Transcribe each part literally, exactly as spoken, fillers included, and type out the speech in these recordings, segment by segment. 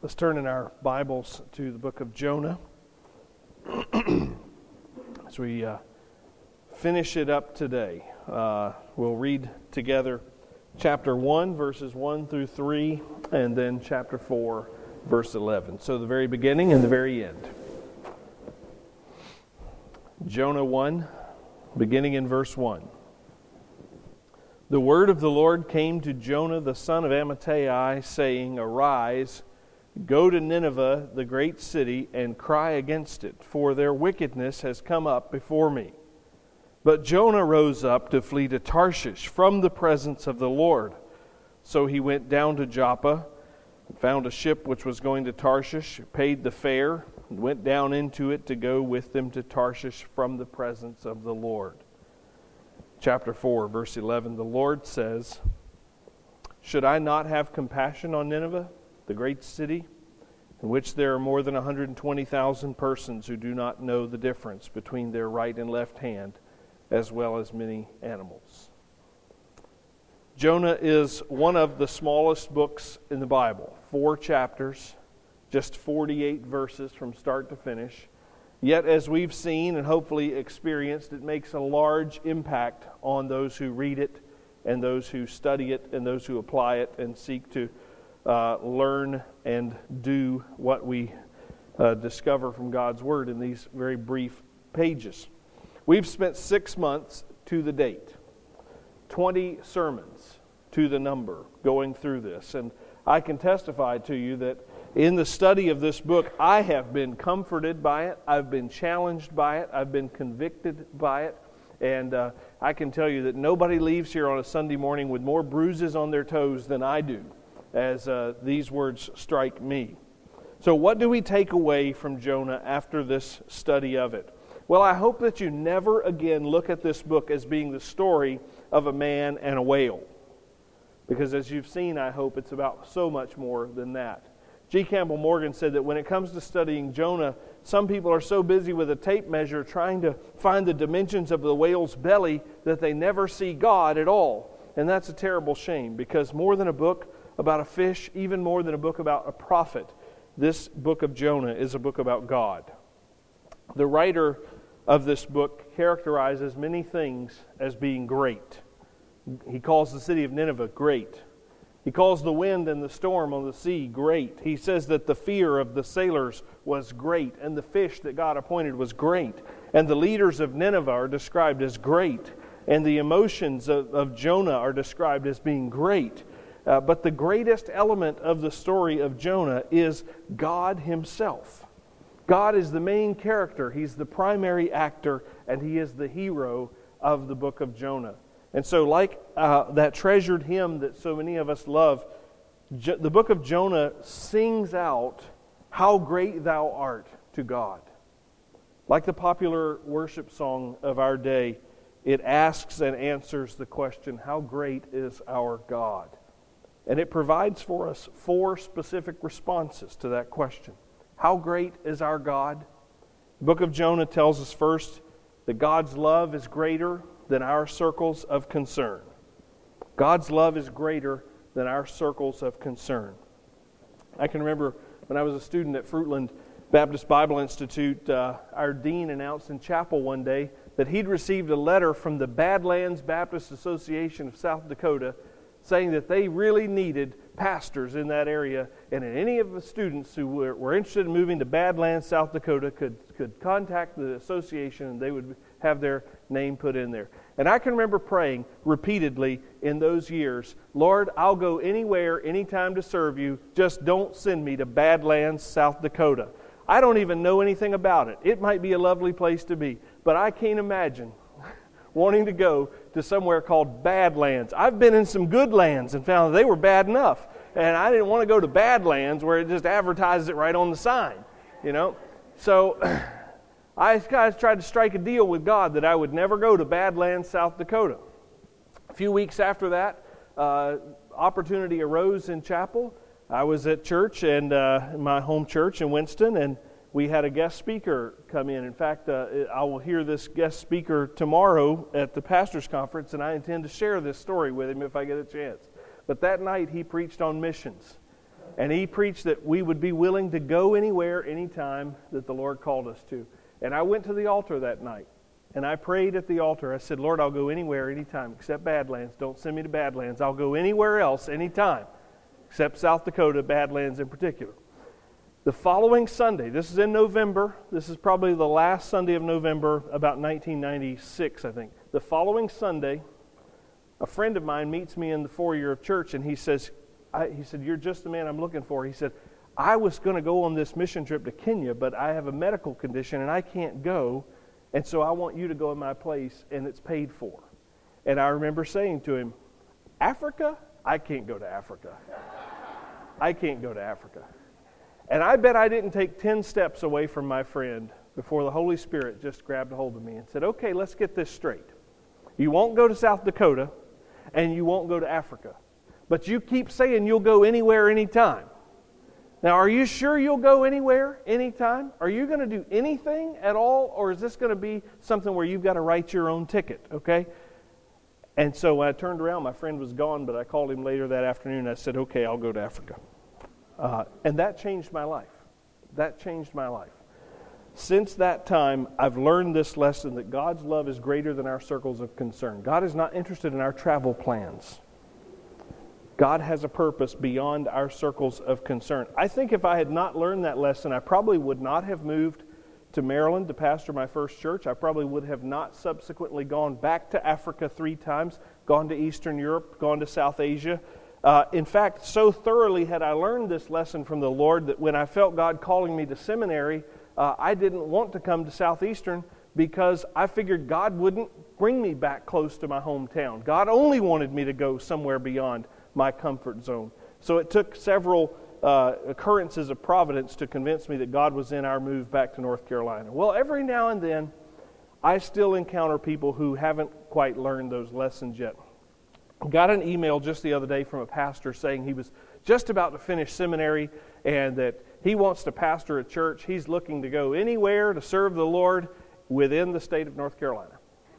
Let's turn in our Bibles to the book of Jonah as we uh, finish it up today. Uh, we'll read together chapter one, verses one through three, and then chapter four, verse eleven. So the very beginning and the very end. Jonah one, beginning in verse one. The word of the Lord came to Jonah the son of Amittai, saying, Arise, go to Nineveh, the great city, and cry against it, for their wickedness has come up before me. But Jonah rose up to flee to Tarshish from the presence of the Lord. So he went down to Joppa, and found a ship which was going to Tarshish, paid the fare, and went down into it to go with them to Tarshish from the presence of the Lord. Chapter four, verse eleven, the Lord says, Should I not have compassion on Nineveh, the great city, in which there are more than one hundred twenty thousand persons who do not know the difference between their right and left hand, as well as many animals? Jonah is one of the smallest books in the Bible. Four chapters, just forty-eight verses from start to finish. Yet, as we've seen and hopefully experienced, it makes a large impact on those who read it and those who study it and those who apply it and seek to uh, learn and do what we uh, discover from God's Word in these very brief pages. We've spent six months to the date, twenty sermons to the number going through this. And I can testify to you that in the study of this book, I have been comforted by it. I've been challenged by it. I've been convicted by it. And uh, I can tell you that nobody leaves here on a Sunday morning with more bruises on their toes than I do as uh, these words strike me. So what do we take away from Jonah after this study of it? Well, I hope that you never again look at this book as being the story of a man and a whale. Because as you've seen, I hope it's about so much more than that. G. Campbell Morgan said that when it comes to studying Jonah, some people are so busy with a tape measure trying to find the dimensions of the whale's belly that they never see God at all. And that's a terrible shame, because more than a book about a fish, even more than a book about a prophet, this book of Jonah is a book about God. The writer of this book characterizes many things as being great. He calls the city of Nineveh great. He calls the wind and the storm on the sea great. He says that the fear of the sailors was great, and the fish that God appointed was great. And the leaders of Nineveh are described as great, and the emotions of, of Jonah are described as being great. Uh, but the greatest element of the story of Jonah is God Himself. God is the main character. He's the primary actor, and He is the hero of the book of Jonah. And so like uh, that treasured hymn that so many of us love, Jo- the book of Jonah sings out how great thou art to God. Like the popular worship song of our day, it asks and answers the question, how great is our God? And it provides for us four specific responses to that question. How great is our God? The book of Jonah tells us first that God's love is greater than our circles of concern. God's love is greater than our circles of concern. I can remember when I was a student at Fruitland Baptist Bible Institute, uh, our dean announced in chapel one day that he'd received a letter from the Badlands Baptist Association of South Dakota saying that they really needed pastors in that area, and any of the students who were, were interested in moving to Badlands, South Dakota could, could contact the association and they would have their name put in there. And I can remember praying repeatedly in those years, Lord, I'll go anywhere, anytime to serve you, just don't send me to Badlands, South Dakota. I don't even know anything about it. It might be a lovely place to be, but I can't imagine wanting to go to somewhere called Badlands. I've been in some good lands and found that they were bad enough. And I didn't want to go to Badlands where it just advertises it right on the sign, you know. So I kind of tried to strike a deal with God that I would never go to Badlands, South Dakota. A few weeks after that, uh, opportunity arose in chapel. I was at church, and uh, my home church in Winston, and we had a guest speaker come in. In fact, uh, I will hear this guest speaker tomorrow at the pastor's conference, and I intend to share this story with him if I get a chance. But that night, he preached on missions. And he preached that we would be willing to go anywhere, anytime that the Lord called us to. And I went to the altar that night, and I prayed at the altar. I said, Lord, I'll go anywhere, anytime, except Badlands. Don't send me to Badlands. I'll go anywhere else, anytime, except South Dakota, Badlands in particular. The following Sunday, this is in November, this is probably the last Sunday of November, about nineteen ninety-six, I think. The following Sunday, a friend of mine meets me in the foyer of church, and he says, I, he said, you're just the man I'm looking for. He said, I was going to go on this mission trip to Kenya, but I have a medical condition, and I can't go, and so I want you to go in my place, and it's paid for. And I remember saying to him, Africa? I can't go to Africa. I can't go to Africa. And I bet I didn't take ten steps away from my friend before the Holy Spirit just grabbed a hold of me and said, okay, let's get this straight. You won't go to South Dakota, and you won't go to Africa. But you keep saying you'll go anywhere, anytime. Now, are you sure you'll go anywhere, anytime? Are you going to do anything at all, or is this going to be something where you've got to write your own ticket, okay? And so when I turned around, my friend was gone, but I called him later that afternoon, and I said, okay, I'll go to Africa. Uh, and that changed my life. That changed my life. Since that time, I've learned this lesson that God's love is greater than our circles of concern. God is not interested in our travel plans. God has a purpose beyond our circles of concern. I think if I had not learned that lesson, I probably would not have moved to Maryland to pastor my first church. I probably would have not subsequently gone back to Africa three times, gone to Eastern Europe, gone to South Asia. Uh, in fact, so thoroughly had I learned this lesson from the Lord that when I felt God calling me to seminary, uh, I didn't want to come to Southeastern because I figured God wouldn't bring me back close to my hometown. God only wanted me to go somewhere beyond my comfort zone. So it took several uh, occurrences of providence to convince me that God was in our move back to North Carolina. Well, every now and then, I still encounter people who haven't quite learned those lessons yet. Got an email just the other day from a pastor saying he was just about to finish seminary and that he wants to pastor a church. He's looking to go anywhere to serve the Lord within the state of North Carolina.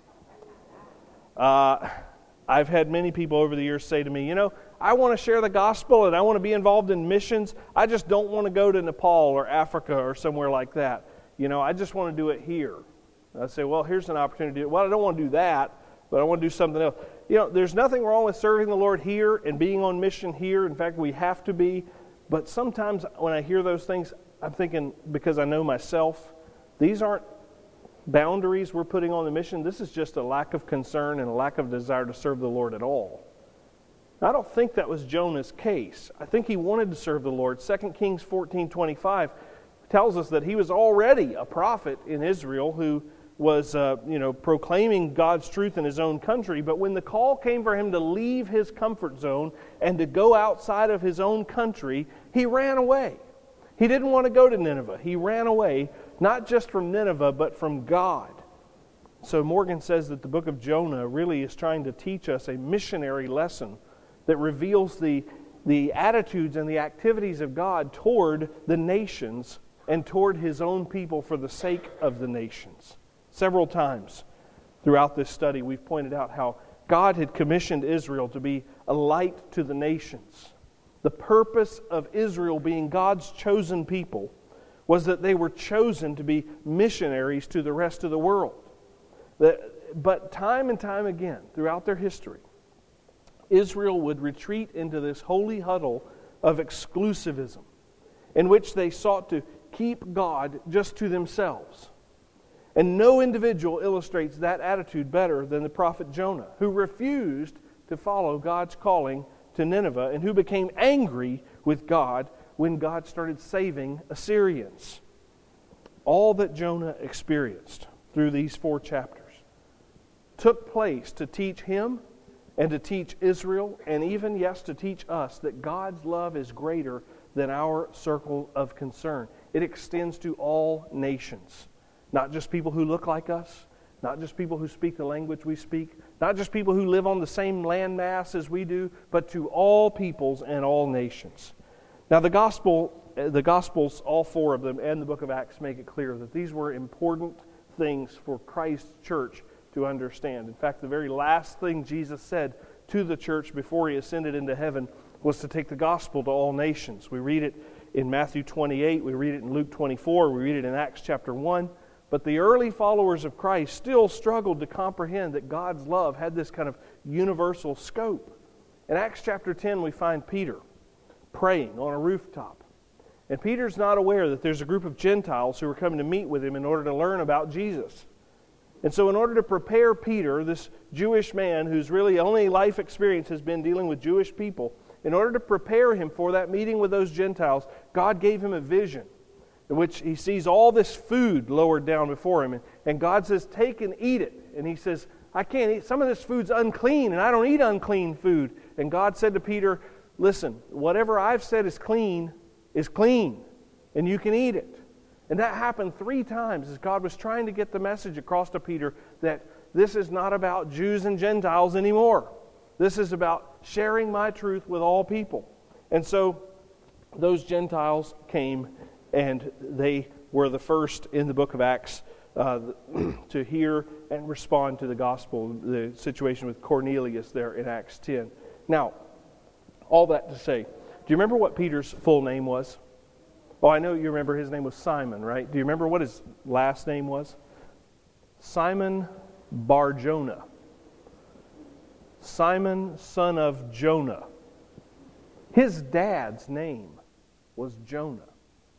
Uh, I've had many people over the years say to me, you know, I want to share the gospel and I want to be involved in missions. I just don't want to go to Nepal or Africa or somewhere like that. You know, I just want to do it here. And I say, well, here's an opportunity. Well, I don't want to do that, but I want to do something else. You know, there's nothing wrong with serving the Lord here and being on mission here. In fact, we have to be. But sometimes when I hear those things, I'm thinking, because I know myself, these aren't boundaries we're putting on the mission. This is just a lack of concern and a lack of desire to serve the Lord at all. I don't think that was Jonah's case. I think he wanted to serve the Lord. Second Kings fourteen twenty-five tells us that he was already a prophet in Israel who was, uh, you know, proclaiming God's truth in his own country. But when the call came for him to leave his comfort zone and to go outside of his own country, he ran away. He didn't want to go to Nineveh. He ran away, not just from Nineveh, but from God. So Morgan says that the book of Jonah really is trying to teach us a missionary lesson that reveals the, the attitudes and the activities of God toward the nations and toward his own people for the sake of the nations. Several times throughout this study, we've pointed out how God had commissioned Israel to be a light to the nations. The purpose of Israel being God's chosen people was that they were chosen to be missionaries to the rest of the world. But time and time again, throughout their history, Israel would retreat into this holy huddle of exclusivism in which they sought to keep God just to themselves. And no individual illustrates that attitude better than the prophet Jonah, who refused to follow God's calling to Nineveh and who became angry with God when God started saving Assyrians. All that Jonah experienced through these four chapters took place to teach him and to teach Israel and even, yes, to teach us that God's love is greater than our circle of concern. It extends to all nations. Not just people who look like us, not just people who speak the language we speak, not just people who live on the same landmass as we do, but to all peoples and all nations. Now the gospel, the Gospels, all four of them, and the book of Acts make it clear that these were important things for Christ's church to understand. In fact, the very last thing Jesus said to the church before he ascended into heaven was to take the gospel to all nations. We read it in Matthew twenty-eight, we read it in Luke twenty-four, we read it in Acts chapter one. But the early followers of Christ still struggled to comprehend that God's love had this kind of universal scope. In Acts chapter ten, we find Peter praying on a rooftop. And Peter's not aware that there's a group of Gentiles who are coming to meet with him in order to learn about Jesus. And so in order to prepare Peter, this Jewish man whose really only life experience has been dealing with Jewish people, in order to prepare him for that meeting with those Gentiles, God gave him a vision in which he sees all this food lowered down before him. And God says, take and eat it. And he says, I can't eat. Some of this food's unclean, and I don't eat unclean food. And God said to Peter, listen, whatever I've said is clean is clean, and you can eat it. And that happened three times as God was trying to get the message across to Peter that this is not about Jews and Gentiles anymore. This is about sharing my truth with all people. And so those Gentiles came, and they were the first in the book of Acts uh, to hear and respond to the gospel, the situation with Cornelius there in Acts ten. Now, all that to say, do you remember what Peter's full name was? Oh, I know you remember his name was Simon, right? Do you remember what his last name was? Simon Bar-Jonah. Simon, son of Jonah. His dad's name was Jonah.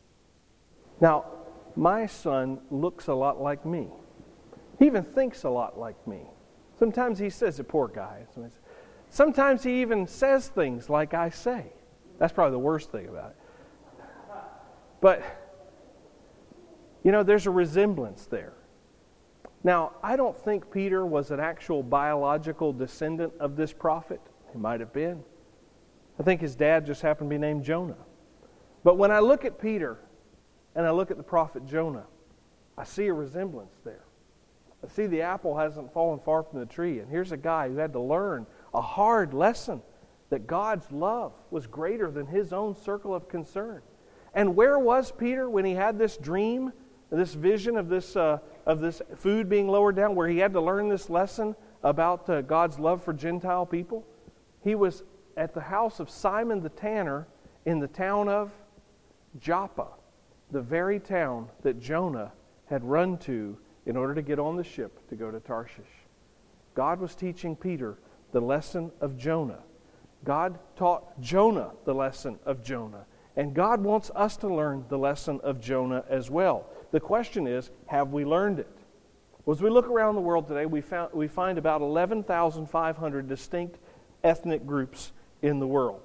Now, my son looks a lot like me. He even thinks a lot like me. Sometimes he says, a poor guy. Sometimes he even says things like I say. That's probably the worst thing about it. But, you know, there's a resemblance there. Now, I don't think Peter was an actual biological descendant of this prophet. He might have been. I think his dad just happened to be named Jonah. But when I look at Peter and I look at the prophet Jonah, I see a resemblance there. I see the apple hasn't fallen far from the tree. And here's a guy who had to learn a hard lesson that God's love was greater than his own circle of concern. And where was Peter when he had this dream, this vision of this uh, of this food being lowered down, where he had to learn this lesson about uh, God's love for Gentile people? He was at the house of Simon the tanner in the town of Joppa, the very town that Jonah had run to in order to get on the ship to go to Tarshish. God was teaching Peter the lesson of Jonah. God taught Jonah the lesson of Jonah. And God wants us to learn the lesson of Jonah as well. The question is, have we learned it? Well, as we look around the world today, we, found, we find about eleven thousand five hundred distinct ethnic groups in the world.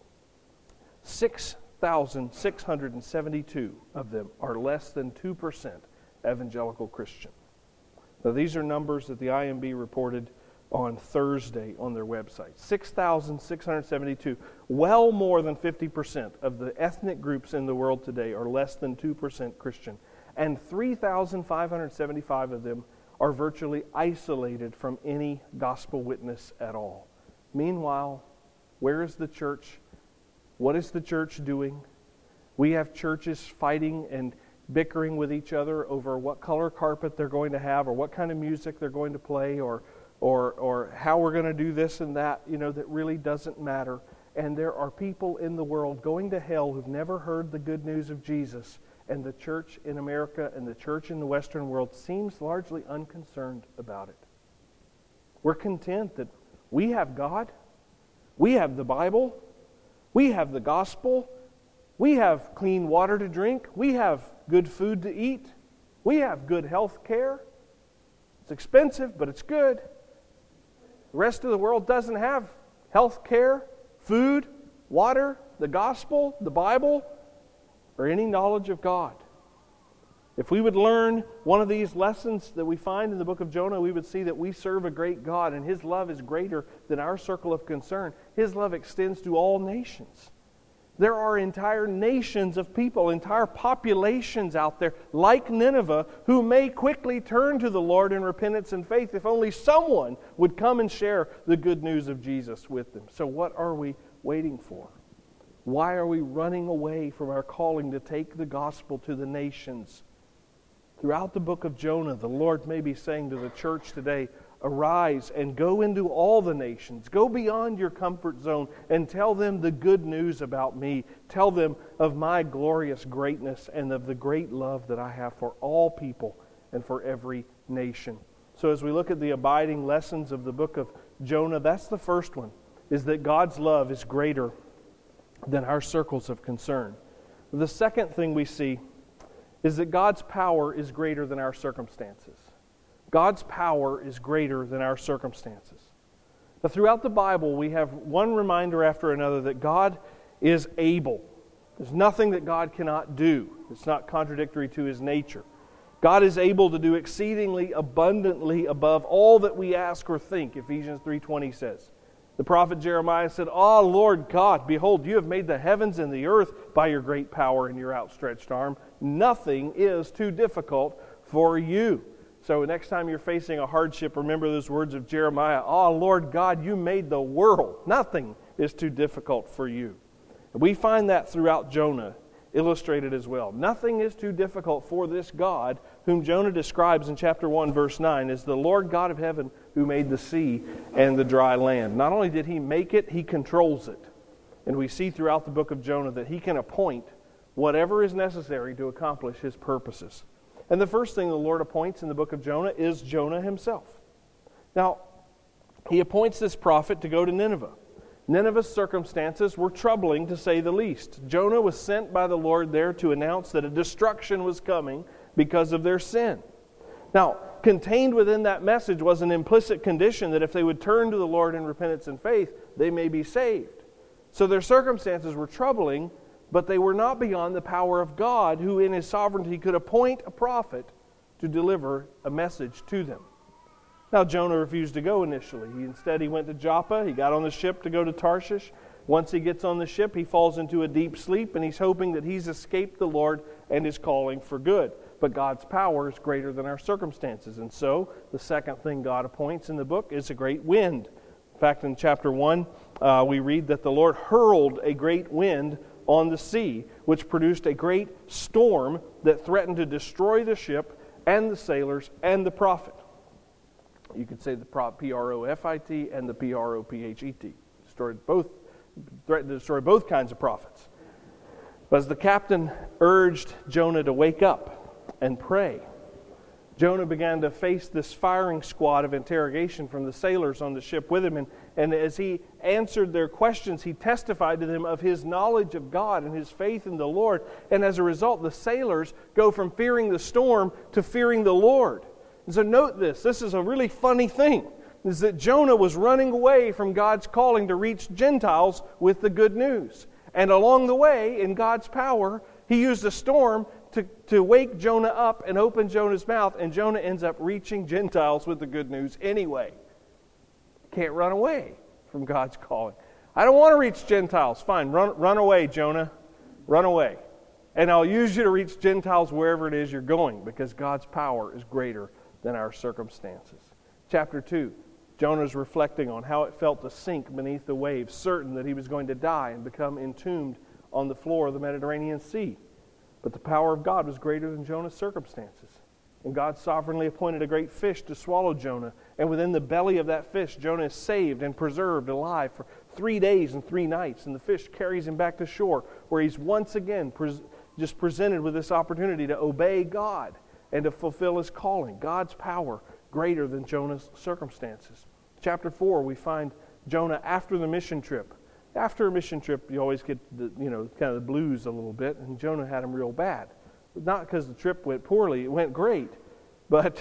six thousand six hundred seventy-two of them are less than two percent evangelical Christian. Now, these are numbers that the I M B reported on Thursday on their website. six thousand six hundred seventy-two. Well more than fifty percent of the ethnic groups in the world today are less than two percent Christian. And three thousand five hundred seventy-five of them are virtually isolated from any gospel witness at all. Meanwhile, where is the church? What is the church doing? We have churches fighting and bickering with each other over what color carpet they're going to have, or what kind of music they're going to play, or or or how we're going to do this and that, you know, that really doesn't matter. And there are people in the world going to hell who've never heard the good news of Jesus, and the church in America and the church in the Western world seems largely unconcerned about it. We're content that we have God, we have the Bible, we have the gospel, we have clean water to drink, we have good food to eat, we have good health care. It's expensive, but it's good. The rest of the world doesn't have health care, food, water, the gospel, the Bible, or any knowledge of God. If we would learn one of these lessons that we find in the book of Jonah, we would see that we serve a great God, and His love is greater than our circle of concern. His love extends to all nations. There are entire nations of people, entire populations out there, like Nineveh, who may quickly turn to the Lord in repentance and faith if only someone would come and share the good news of Jesus with them. So what are we waiting for? Why are we running away from our calling to take the gospel to the nations? Throughout the book of Jonah, the Lord may be saying to the church today, Arise and go into all the nations. Go beyond your comfort zone and tell them the good news about me. Tell them of my glorious greatness and of the great love that I have for all people and for every nation. So as we look at the abiding lessons of the book of Jonah, that's the first one, is that God's love is greater than our circles of concern. The second thing we see is that God's power is greater than our circumstances. God's power is greater than our circumstances. Now, throughout the Bible, we have one reminder after another that God is able. There's nothing that God cannot do. It's not contradictory to His nature. God is able to do exceedingly abundantly above all that we ask or think, Ephesians three twenty says. The prophet Jeremiah said, "Ah, Lord God, behold, you have made the heavens and the earth by your great power and your outstretched arm. Nothing is too difficult for you." So next time you're facing a hardship, remember those words of Jeremiah, "Ah, Lord God, you made the world. Nothing is too difficult for you." And we find that throughout Jonah illustrated as well. Nothing is too difficult for this God, whom Jonah describes in chapter one, verse nine, as the Lord God of heaven who made the sea and the dry land. Not only did He make it, He controls it. And we see throughout the book of Jonah that He can appoint whatever is necessary to accomplish His purposes. And the first thing the Lord appoints in the book of Jonah is Jonah himself. Now, He appoints this prophet to go to Nineveh. Nineveh's circumstances were troubling, to say the least. Jonah was sent by the Lord there to announce that a destruction was coming because of their sin. Now, contained within that message was an implicit condition that if they would turn to the Lord in repentance and faith, they may be saved. So their circumstances were troubling, but they were not beyond the power of God, who in His sovereignty could appoint a prophet to deliver a message to them. Now, Jonah refused to go initially. He, instead, he went to Joppa. He got on the ship to go to Tarshish. Once he gets on the ship, he falls into a deep sleep, and he's hoping that he's escaped the Lord and His calling for good. But God's power is greater than our circumstances. And so, the second thing God appoints in the book is a great wind. In fact, in chapter one, uh, we read that the Lord hurled a great wind on the sea, which produced a great storm that threatened to destroy the ship and the sailors and the prophet. You could say the P R O F I T and the P R O P H E T. Destroyed both, threatened to destroy both kinds of prophets. But as the captain urged Jonah to wake up and pray, Jonah began to face this firing squad of interrogation from the sailors on the ship with him. And, and as he answered their questions, he testified to them of his knowledge of God and his faith in the Lord. And as a result, the sailors go from fearing the storm to fearing the Lord. And so note this. This is a really funny thing, is that Jonah was running away from God's calling to reach Gentiles with the good news. And along the way, in God's power, He used a storm To, to wake Jonah up and open Jonah's mouth, and Jonah ends up reaching Gentiles with the good news anyway. Can't run away from God's calling. I don't want to reach Gentiles. Fine, run, run away, Jonah. Run away. And I'll use you to reach Gentiles wherever it is you're going, because God's power is greater than our circumstances. Chapter two, Jonah's reflecting on how it felt to sink beneath the waves, certain that he was going to die and become entombed on the floor of the Mediterranean Sea. But the power of God was greater than Jonah's circumstances. And God sovereignly appointed a great fish to swallow Jonah. And within the belly of that fish, Jonah is saved and preserved alive for three days and three nights. And the fish carries him back to shore, where he's once again pres- just presented with this opportunity to obey God and to fulfill His calling. God's power greater than Jonah's circumstances. Chapter four, we find Jonah after the mission trip. After a mission trip, you always get the, you know, kind of the blues a little bit, and Jonah had them real bad. Not because the trip went poorly, it went great, but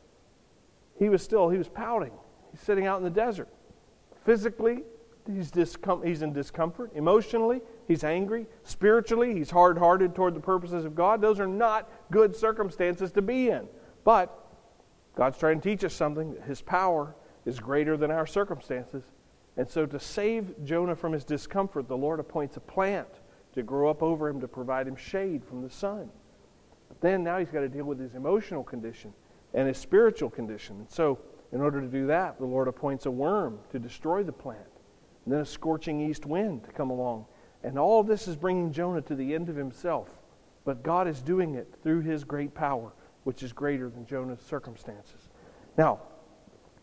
he was still, he was pouting. He's sitting out in the desert. Physically, he's, discom- he's in discomfort. Emotionally, he's angry. Spiritually, he's hard-hearted toward the purposes of God. Those are not good circumstances to be in. But God's trying to teach us something, that His power is greater than our circumstances. And so to save Jonah from his discomfort, the Lord appoints a plant to grow up over him to provide him shade from the sun. But then now he's got to deal with his emotional condition and his spiritual condition. And so in order to do that, the Lord appoints a worm to destroy the plant. And then a scorching east wind to come along. And all of this is bringing Jonah to the end of himself. But God is doing it through His great power, which is greater than Jonah's circumstances. Now,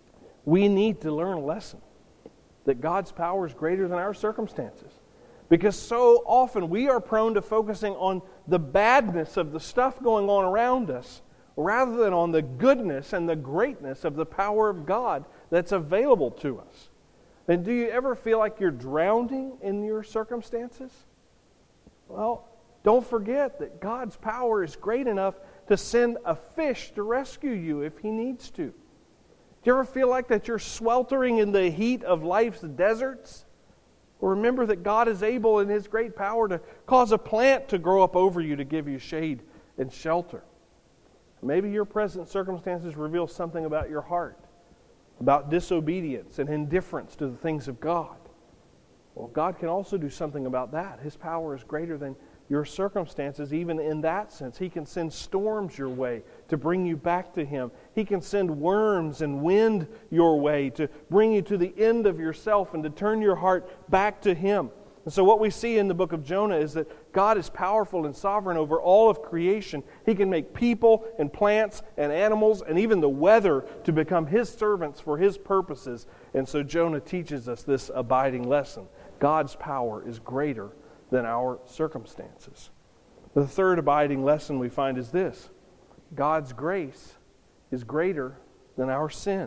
we need to learn a lesson that God's power is greater than our circumstances. Because so often we are prone to focusing on the badness of the stuff going on around us rather than on the goodness and the greatness of the power of God that's available to us. And do you ever feel like you're drowning in your circumstances? Well, don't forget that God's power is great enough to send a fish to rescue you if He needs to. Do you ever feel like that you're sweltering in the heat of life's deserts? Well, remember that God is able in His great power to cause a plant to grow up over you to give you shade and shelter. Maybe your present circumstances reveal something about your heart, about disobedience and indifference to the things of God. Well, God can also do something about that. His power is greater than your circumstances, even in that sense. He can send storms your way to bring you back to Him. He can send worms and wind your way to bring you to the end of yourself and to turn your heart back to Him. And so what we see in the book of Jonah is that God is powerful and sovereign over all of creation. He can make people and plants and animals and even the weather to become His servants for His purposes. And so Jonah teaches us this abiding lesson. God's power is greater than our circumstances. The third abiding lesson we find is this: God's grace is greater than our sin.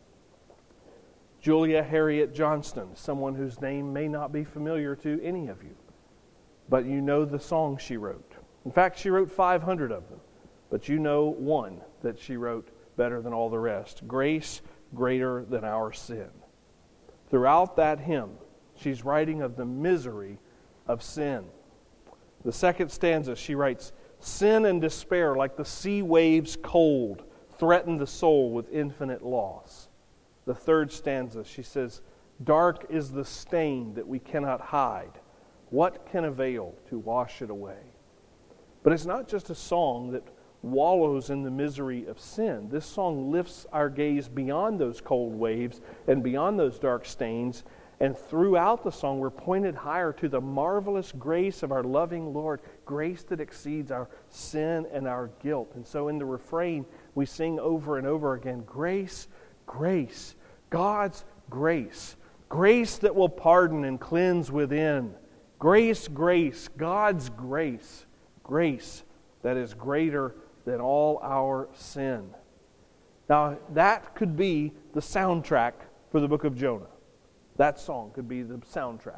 Julia Harriet Johnston, someone whose name may not be familiar to any of you, but you know the song she wrote. In fact, she wrote five hundred of them, but you know one that she wrote better than all the rest: Grace Greater Than Our Sin. Throughout that hymn, she's writing of the misery of sin. The second stanza, she writes, "Sin and despair, like the sea waves cold, threaten the soul with infinite loss." The third stanza, she says, "Dark is the stain that we cannot hide. What can avail to wash it away?" But it's not just a song that wallows in the misery of sin. This song lifts our gaze beyond those cold waves and beyond those dark stains. And throughout the song, we're pointed higher to the marvelous grace of our loving Lord, grace that exceeds our sin and our guilt. And so in the refrain, we sing over and over again, grace, grace, God's grace, grace that will pardon and cleanse within. Grace, grace, God's grace, grace that is greater than all our sin. Now, that could be the soundtrack for the book of Jonah. That song could be the soundtrack.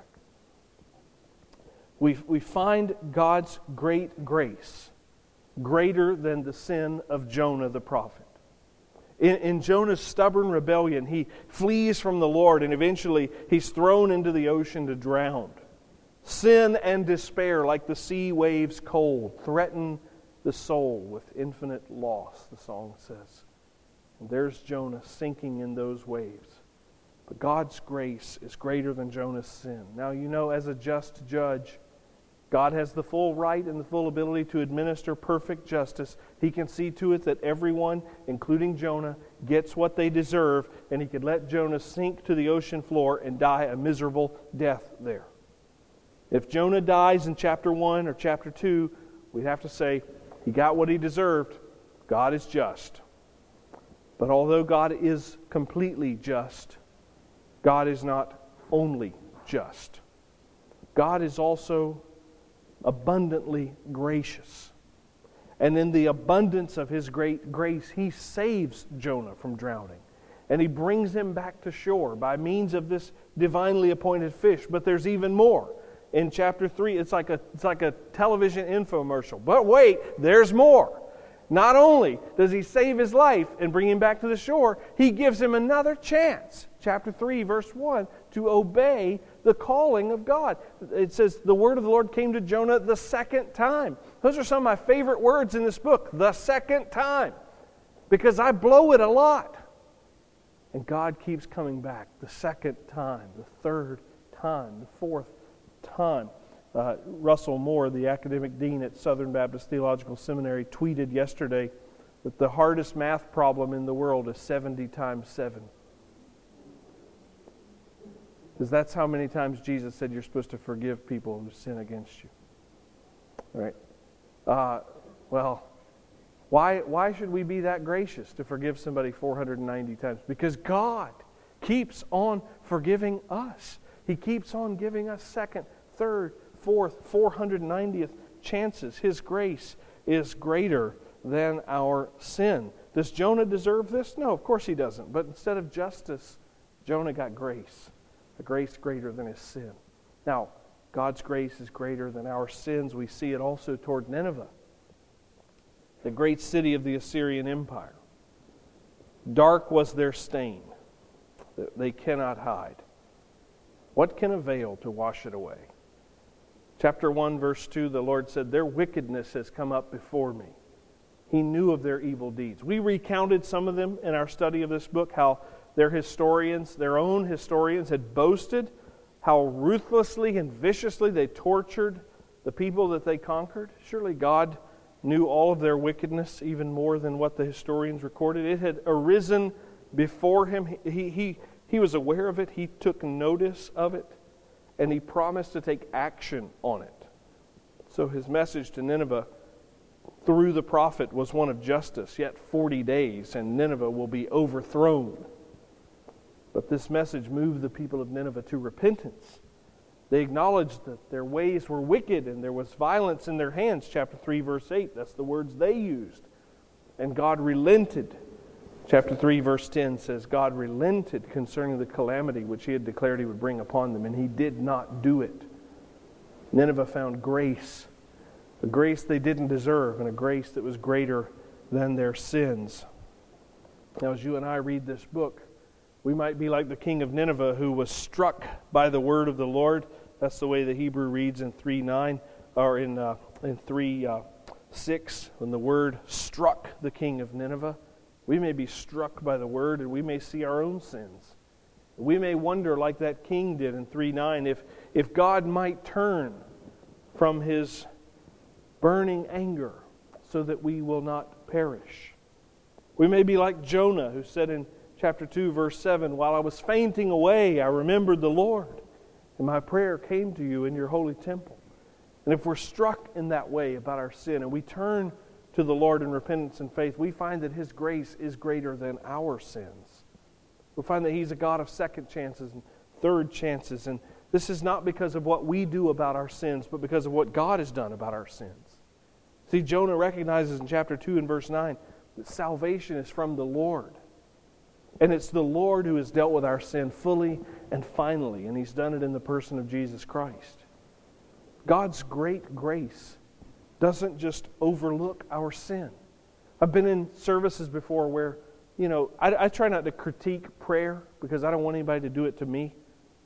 We, we find God's great grace greater than the sin of Jonah the prophet. In, in Jonah's stubborn rebellion, he flees from the Lord and eventually he's thrown into the ocean to drown. Sin and despair, like the sea waves cold, threaten the soul with infinite loss, the song says. And there's Jonah sinking in those waves. But God's grace is greater than Jonah's sin. Now, you know, as a just judge, God has the full right and the full ability to administer perfect justice. He can see to it that everyone, including Jonah, gets what they deserve, and He could let Jonah sink to the ocean floor and die a miserable death there. If Jonah dies in chapter one or chapter two, we'd have to say he got what he deserved. God is just. But although God is completely just, God is not only just. God is also abundantly gracious. And in the abundance of His great grace, He saves Jonah from drowning. And He brings him back to shore by means of this divinely appointed fish. But there's even more. In chapter three, it's like a, it's like a television infomercial. But wait, there's more. Not only does He save his life and bring him back to the shore, He gives him another chance. Chapter three, verse one, to obey the calling of God. It says, the word of the Lord came to Jonah the second time. Those are some of my favorite words in this book, the second time. Because I blow it a lot. And God keeps coming back the second time, the third time, the fourth time. Uh, Russell Moore, the academic dean at Southern Baptist Theological Seminary, tweeted yesterday that the hardest math problem in the world is seventy times seven. Because that's how many times Jesus said you're supposed to forgive people who sin against you. All right? Uh, well, why, why should we be that gracious to forgive somebody four hundred ninety times? Because God keeps on forgiving us. He keeps on giving us second, third, fourth, four hundred ninetieth chances. His grace is greater than our sin. Does Jonah deserve this? No, of course he doesn't. But instead of justice, Jonah got grace, a grace greater than his sin. Now, God's grace is greater than our sins. We see it also toward Nineveh, the great city of the Assyrian Empire. Dark was their stain that they cannot hide. What can avail to wash it away? Chapter one, verse two, the Lord said, their wickedness has come up before me. He knew of their evil deeds. We recounted some of them in our study of this book, how their historians, their own historians, had boasted how ruthlessly and viciously they tortured the people that they conquered. Surely God knew all of their wickedness even more than what the historians recorded. It had arisen before him. He, he, he was aware of it. He took notice of it. And he promised to take action on it. So his message to Nineveh through the prophet was one of justice. Yet forty days and Nineveh will be overthrown. But this message moved the people of Nineveh to repentance. They acknowledged that their ways were wicked and there was violence in their hands. Chapter three, verse eight, that's the words they used. And God relented. Chapter three, verse ten says, God relented concerning the calamity which He had declared He would bring upon them, and He did not do it. Nineveh found grace, a grace they didn't deserve, and a grace that was greater than their sins. Now, as you and I read this book, we might be like the king of Nineveh who was struck by the word of the Lord. That's the way the Hebrew reads in three nine, or in uh, in three six, when the word struck the king of Nineveh. We may be struck by the word, and we may see our own sins. We may wonder, like that king did in three nine, if, if God might turn from His burning anger so that we will not perish. We may be like Jonah, who said in chapter two, verse seven, while I was fainting away, I remembered the Lord, and my prayer came to you in your holy temple. And if we're struck in that way about our sin, and we turn to the Lord in repentance and faith, we find that His grace is greater than our sins. We find that He's a God of second chances and third chances. And this is not because of what we do about our sins, but because of what God has done about our sins. See, Jonah recognizes in chapter two and verse nine that salvation is from the Lord. And it's the Lord who has dealt with our sin fully and finally, and He's done it in the person of Jesus Christ. God's great grace doesn't just overlook our sin. I've been in services before where, you know, I, I try not to critique prayer because I don't want anybody to do it to me.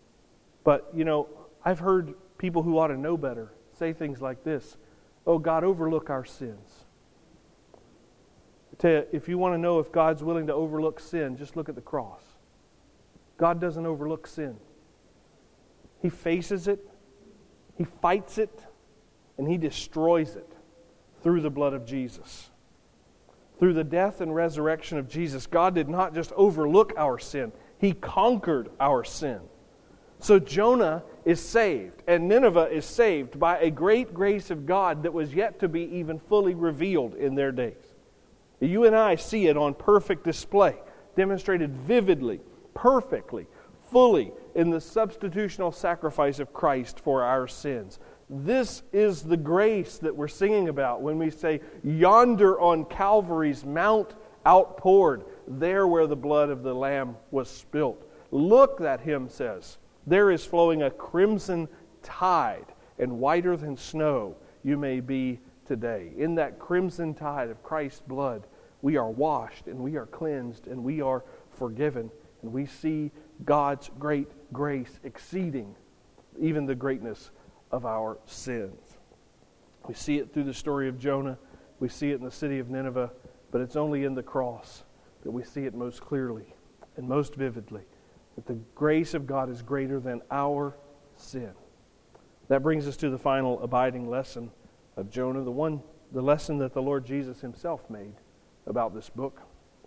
But, you know, I've heard people who ought to know better say things like this: oh, God, overlook our sins. I tell you, if you want to know if God's willing to overlook sin, just look at the cross. God doesn't overlook sin. He faces it, He fights it, and He destroys it through the blood of Jesus. Through the death and resurrection of Jesus, God did not just overlook our sin, He conquered our sin. So Jonah is saved, and Nineveh is saved by a great grace of God that was yet to be even fully revealed in their days. You and I see it on perfect display, demonstrated vividly, perfectly, fully in the substitutional sacrifice of Christ for our sins. This is the grace that we're singing about when we say, yonder on Calvary's mount outpoured, there where the blood of the Lamb was spilt. Look, that hymn says, there is flowing a crimson tide, and whiter than snow you may be today. In that crimson tide of Christ's blood, we are washed, and we are cleansed, and we are forgiven, and we see God's great grace exceeding even the greatness of our sins. We see it through the story of Jonah. We see it in the city of Nineveh. But it's only in the cross that we see it most clearly and most vividly, that the grace of God is greater than our sin. That brings us to the final abiding lesson of Jonah, the one, the lesson that the Lord Jesus Himself made about this book.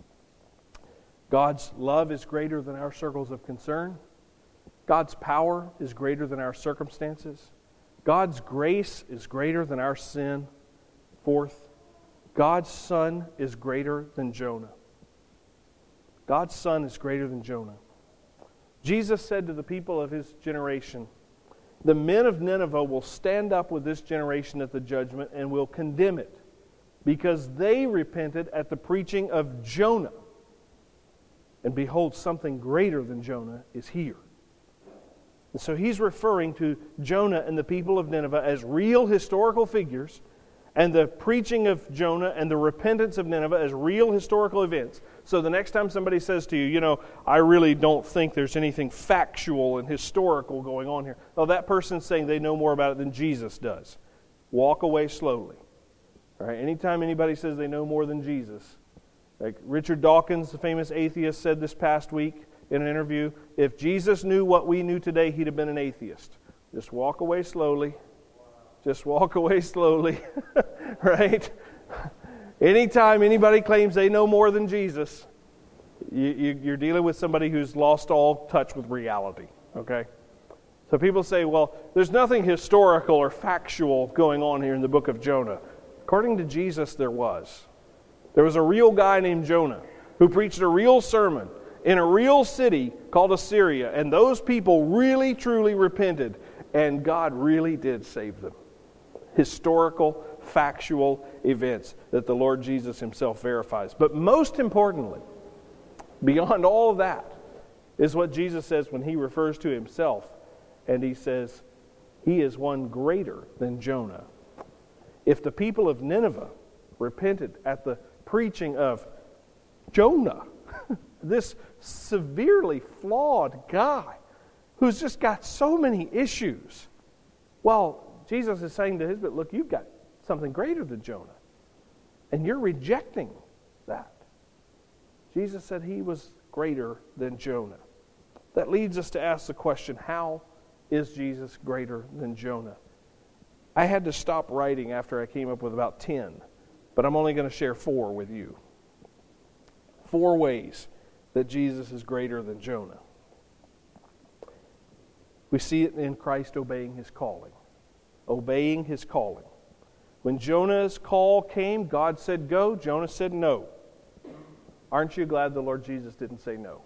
God's love is greater than our circles of concern. God's power is greater than our circumstances. God's grace is greater than our sin. Fourth, God's Son is greater than Jonah. God's Son is greater than Jonah. Jesus said to the people of his generation, the men of Nineveh will stand up with this generation at the judgment and will condemn it, because they repented at the preaching of Jonah. And behold, something greater than Jonah is here. And so he's referring to Jonah and the people of Nineveh as real historical figures, and the preaching of Jonah and the repentance of Nineveh as real historical events. So the next time somebody says to you, you know, I really don't think there's anything factual and historical going on here. Well, that person's saying they know more about it than Jesus does. Walk away slowly. All right? Anytime anybody says they know more than Jesus, like Richard Dawkins, the famous atheist, said this past week in an interview, if Jesus knew what we knew today, he'd have been an atheist. Just walk away slowly. Just walk away slowly, right? Anytime anybody claims they know more than Jesus, you, you, you're dealing with somebody who's lost all touch with reality, okay? So people say, well, there's nothing historical or factual going on here in the book of Jonah. According to Jesus, there was. There was a real guy named Jonah who preached a real sermon in a real city called Assyria, and those people really, truly repented, and God really did save them. Historical, factual events that the Lord Jesus himself verifies. But most importantly, beyond all of that, is what Jesus says when he refers to himself, and he says, he is one greater than Jonah. If the people of Nineveh repented at the preaching of Jonah, this severely flawed guy who's just got so many issues, well, Jesus is saying to his, but look, you've got something greater than Jonah. And you're rejecting that. Jesus said he was greater than Jonah. That leads us to ask the question, how is Jesus greater than Jonah? I had to stop writing after I came up with about ten, but I'm only going to share four with you. Four ways that Jesus is greater than Jonah. We see it in Christ obeying his calling. Obeying his calling. When Jonah's call came, God said go, Jonah said no. Aren't you glad the Lord Jesus didn't say no?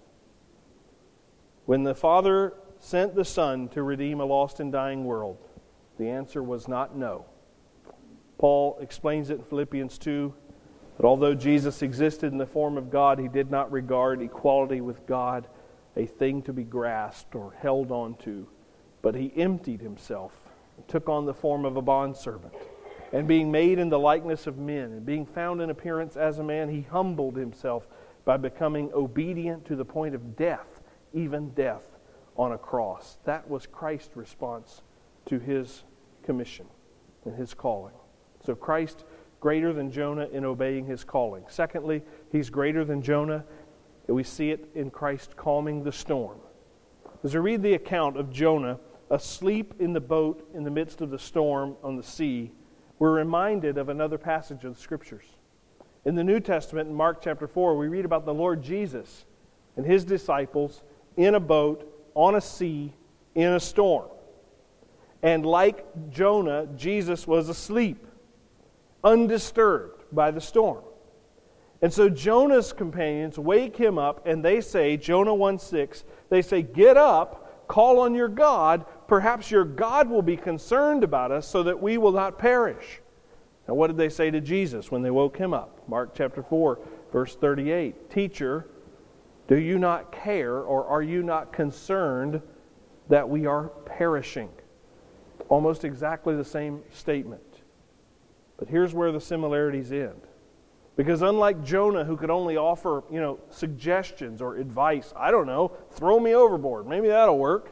When the Father sent the Son to redeem a lost and dying world, the answer was not no. Paul explains it in Philippians two, that although Jesus existed in the form of God, he did not regard equality with God a thing to be grasped or held on to, but he emptied himself, took on the form of a bondservant. And being made in the likeness of men, and being found in appearance as a man, he humbled himself by becoming obedient to the point of death, even death on a cross. That was Christ's response to his commission and his calling. So Christ, greater than Jonah in obeying his calling. Secondly, he's greater than Jonah, and we see it in Christ calming the storm. As we read the account of Jonah asleep in the boat in the midst of the storm on the sea, we're reminded of another passage of the Scriptures. In the New Testament, in Mark chapter four, we read about the Lord Jesus and his disciples in a boat on a sea in a storm. And like Jonah, Jesus was asleep, undisturbed by the storm. And so Jonah's companions wake him up and they say, Jonah one six, they say, get up, call on your God. Perhaps your God will be concerned about us so that we will not perish. Now what did they say to Jesus when they woke him up? Mark chapter four, verse thirty-eight. Teacher, do you not care, or are you not concerned that we are perishing? Almost exactly the same statement. But here's where the similarities end. Because unlike Jonah, who could only offer, you know, suggestions or advice, I don't know, throw me overboard, maybe that'll work.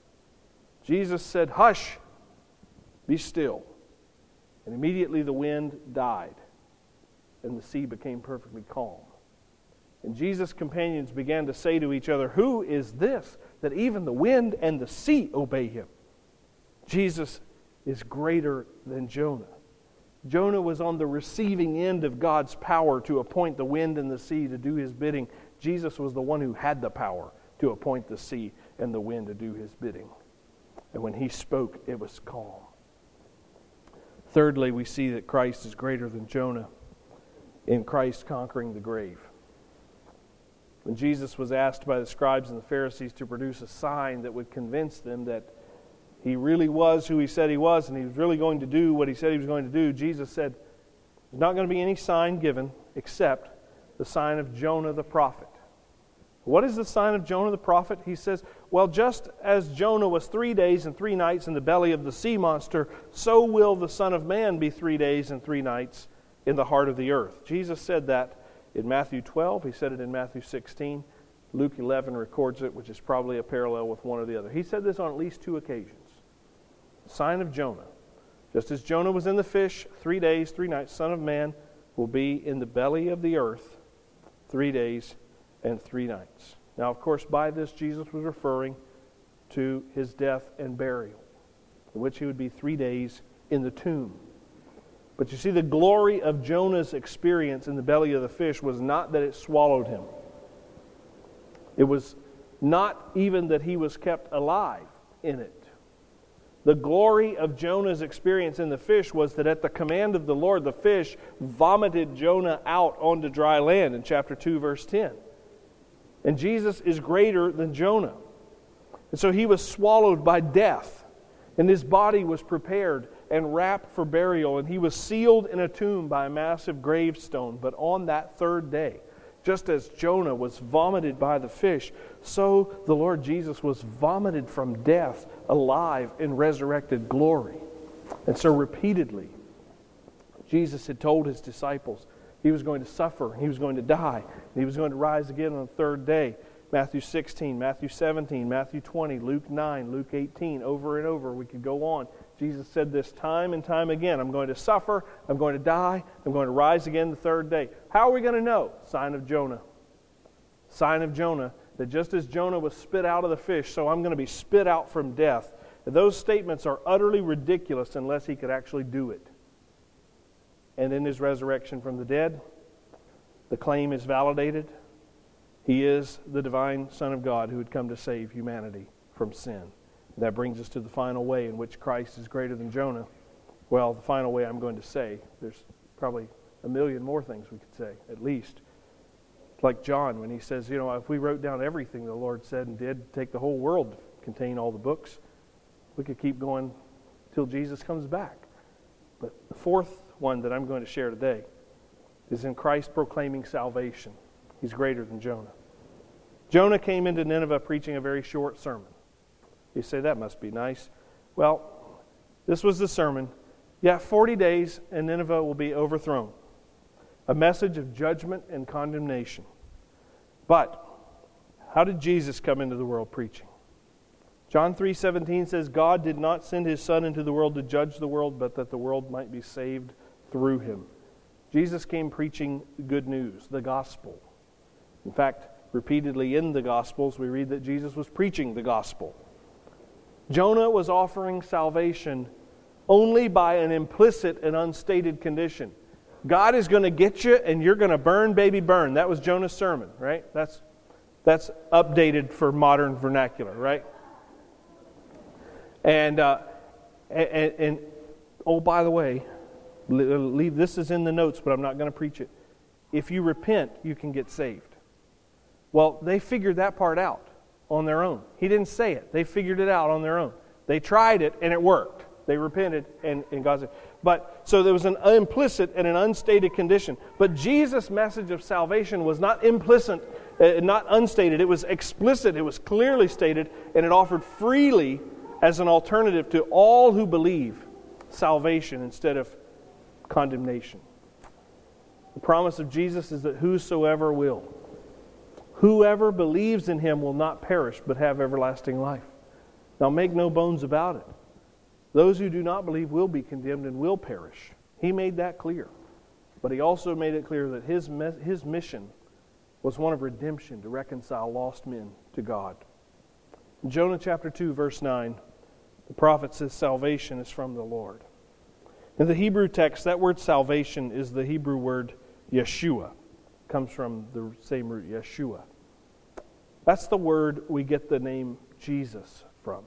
Jesus said, hush, be still. And immediately the wind died, and the sea became perfectly calm. And Jesus' companions began to say to each other, who is this, that even the wind and the sea obey him? Jesus is greater than Jonah. Jonah was on the receiving end of God's power to appoint the wind and the sea to do his bidding. Jesus was the one who had the power to appoint the sea and the wind to do his bidding. And when he spoke, it was calm. Thirdly, we see that Christ is greater than Jonah in Christ conquering the grave. When Jesus was asked by the scribes and the Pharisees to produce a sign that would convince them that he really was who he said he was and he was really going to do what he said he was going to do, Jesus said, there's not going to be any sign given except the sign of Jonah the prophet. What is the sign of Jonah the prophet? He says, well, just as Jonah was three days and three nights in the belly of the sea monster, so will the Son of Man be three days and three nights in the heart of the earth. Jesus said that in Matthew twelve. He said it in Matthew sixteen. Luke eleven records it, which is probably a parallel with one or the other. He said this on at least two occasions. Sign of Jonah. Just as Jonah was in the fish three days, three nights, Son of Man will be in the belly of the earth three days and three nights. Now, of course, by this, Jesus was referring to his death and burial, in which he would be three days in the tomb. But you see, the glory of Jonah's experience in the belly of the fish was not that it swallowed him. It was not even that he was kept alive in it. The glory of Jonah's experience in the fish was that at the command of the Lord, the fish vomited Jonah out onto dry land in chapter two, verse ten. And Jesus is greater than Jonah. And so he was swallowed by death, and his body was prepared and wrapped for burial, and he was sealed in a tomb by a massive gravestone. But on that third day, just as Jonah was vomited by the fish, so the Lord Jesus was vomited from death, alive in resurrected glory. And so repeatedly, Jesus had told his disciples he was going to suffer, he was going to die, and he was going to rise again on the third day. Matthew sixteen, Matthew seventeen, Matthew twenty, Luke nine, Luke eighteen, over and over. We could go on. Jesus said this time and time again. I'm going to suffer, I'm going to die, I'm going to rise again the third day. How are we going to know? Sign of Jonah. Sign of Jonah, that just as Jonah was spit out of the fish, so I'm going to be spit out from death. And those statements are utterly ridiculous unless he could actually do it. And in his resurrection from the dead, the claim is validated. He is the divine Son of God who had come to save humanity from sin. And that brings us to the final way in which Christ is greater than Jonah. Well, the final way I'm going to say, there's probably a million more things we could say, at least. Like John when he says, you know, if we wrote down everything the Lord said and did, take the whole world to contain all the books, we could keep going till Jesus comes back. But the fourth one that I'm going to share today is in Christ proclaiming salvation. He's greater than Jonah. Jonah came into Nineveh preaching a very short sermon. You say, that must be nice. Well, this was the sermon. Yeah, forty days and Nineveh will be overthrown. A message of judgment and condemnation. But how did Jesus come into the world preaching? John three seventeen says, God did not send his Son into the world to judge the world, but that the world might be saved through him. Jesus came preaching good news, the gospel. In fact, repeatedly in the Gospels, we read that Jesus was preaching the gospel. Jonah was offering salvation only by an implicit and unstated condition. God is going to get you and you're going to burn, baby, burn. That was Jonah's sermon, right? That's, that's updated for modern vernacular, right? And, uh, and, and, oh, by the way, leave this is in the notes, but I'm not going to preach it. If you repent, you can get saved. Well, they figured that part out on their own. He didn't say it. They figured it out on their own. They tried it, and it worked. They repented, and, and God said. But so there was an implicit and an unstated condition. But Jesus' message of salvation was not implicit, uh, not unstated. It was explicit. It was clearly stated, and it offered freely as an alternative to all who believe salvation instead of condemnation. The promise of Jesus is that whosoever will, whoever believes in him will not perish but have everlasting life. Now make no bones about it. Those who do not believe will be condemned and will perish. He made that clear. But he also made it clear that his, his mission was one of redemption, to reconcile lost men to God. In Jonah chapter two, verse nine, the prophet says salvation is from the Lord. In the Hebrew text, that word salvation is the Hebrew word Yeshua. It comes from the same root, Yeshua. That's the word we get the name Jesus from.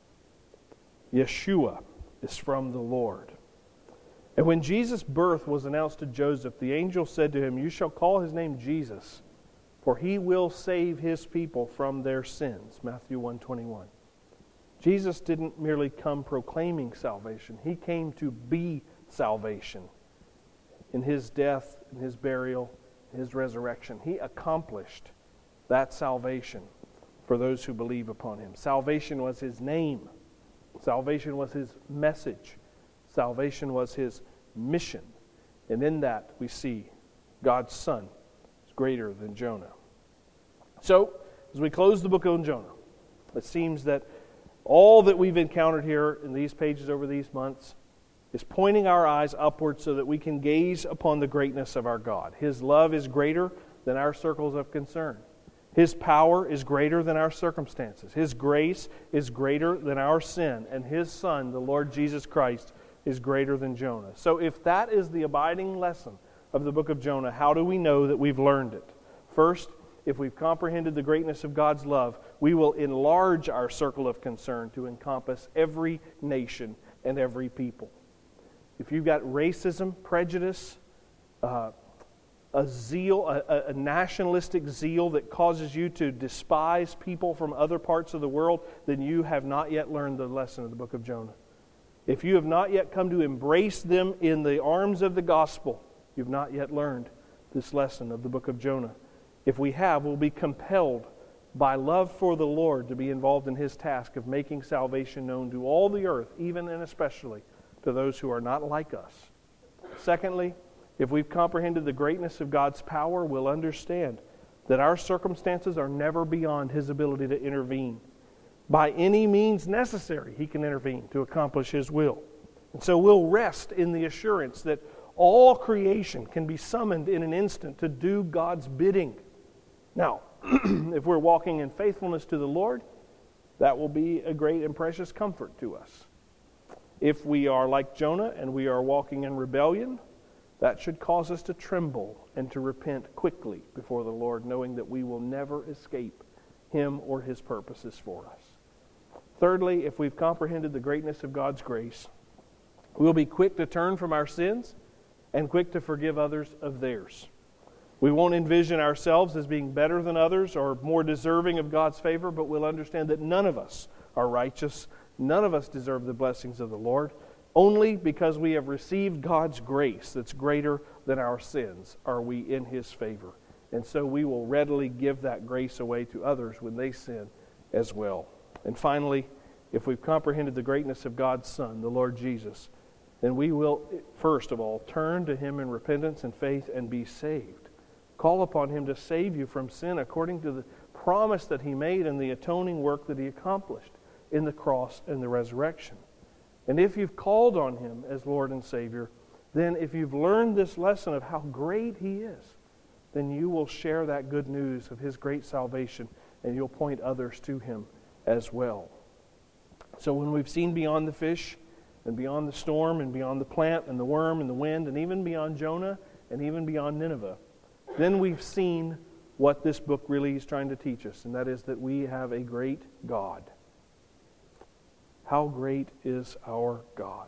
Yeshua is from the Lord. And when Jesus' birth was announced to Joseph, the angel said to him, "You shall call his name Jesus, for he will save his people from their sins. Matthew one twenty-one. Jesus didn't merely come proclaiming salvation. He came to be salvation. In his death, in his burial, in his resurrection, he accomplished that salvation for those who believe upon him. Salvation was his name. Salvation was his message. Salvation was his mission. And in that we see God's Son is greater than Jonah. So, as we close the book on Jonah, it seems that all that we've encountered here in these pages over these months is pointing our eyes upward so that we can gaze upon the greatness of our God. His love is greater than our circles of concern. His power is greater than our circumstances. His grace is greater than our sin. And His Son, the Lord Jesus Christ, is greater than Jonah. So if that is the abiding lesson of the book of Jonah, how do we know that we've learned it? First, if we've comprehended the greatness of God's love, we will enlarge our circle of concern to encompass every nation and every people. If you've got racism, prejudice, uh, a zeal, a, a nationalistic zeal that causes you to despise people from other parts of the world, then you have not yet learned the lesson of the book of Jonah. If you have not yet come to embrace them in the arms of the gospel, you've not yet learned this lesson of the book of Jonah. If we have, we'll be compelled by love for the Lord to be involved in His task of making salvation known to all the earth, even and especially to those who are not like us. Secondly, if we've comprehended the greatness of God's power, we'll understand that our circumstances are never beyond His ability to intervene. By any means necessary, He can intervene to accomplish His will. And so we'll rest in the assurance that all creation can be summoned in an instant to do God's bidding. Now, if we're walking in faithfulness to the Lord, that will be a great and precious comfort to us. If we are like Jonah and we are walking in rebellion, that should cause us to tremble and to repent quickly before the Lord, knowing that we will never escape Him or His purposes for us. Thirdly, if we've comprehended the greatness of God's grace, we'll be quick to turn from our sins and quick to forgive others of theirs. We won't envision ourselves as being better than others or more deserving of God's favor, but we'll understand that none of us are righteous. None of us deserve the blessings of the Lord. Only because we have received God's grace that's greater than our sins are we in His favor. And so we will readily give that grace away to others when they sin as well. And finally, if we've comprehended the greatness of God's Son, the Lord Jesus, then we will, first of all, turn to Him in repentance and faith and be saved. Call upon Him to save you from sin according to the promise that He made and the atoning work that He accomplished in the cross and the resurrection. And if you've called on Him as Lord and Savior, then if you've learned this lesson of how great He is, then you will share that good news of His great salvation and you'll point others to Him as well. So when we've seen beyond the fish and beyond the storm and beyond the plant and the worm and the wind and even beyond Jonah and even beyond Nineveh, then we've seen what this book really is trying to teach us, and that is that we have a great God. How great is our God?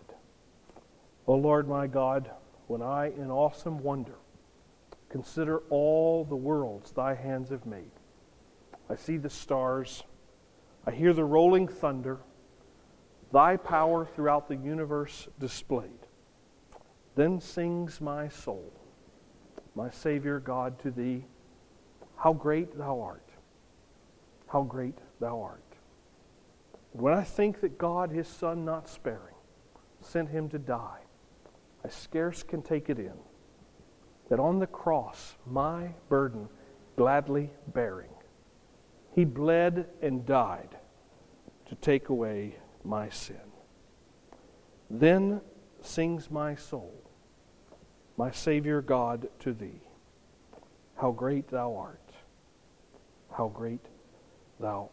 O Lord my God, when I in awesome wonder consider all the worlds Thy hands have made, I see the stars, I hear the rolling thunder, Thy power throughout the universe displayed. Then sings my soul, my Savior God, to Thee, how great Thou art, how great Thou art. When I think that God, His Son not sparing, sent Him to die, I scarce can take it in, that on the cross, my burden gladly bearing, He bled and died to take away my sin. Then sings my soul, my Savior God, to Thee, how great Thou art, how great Thou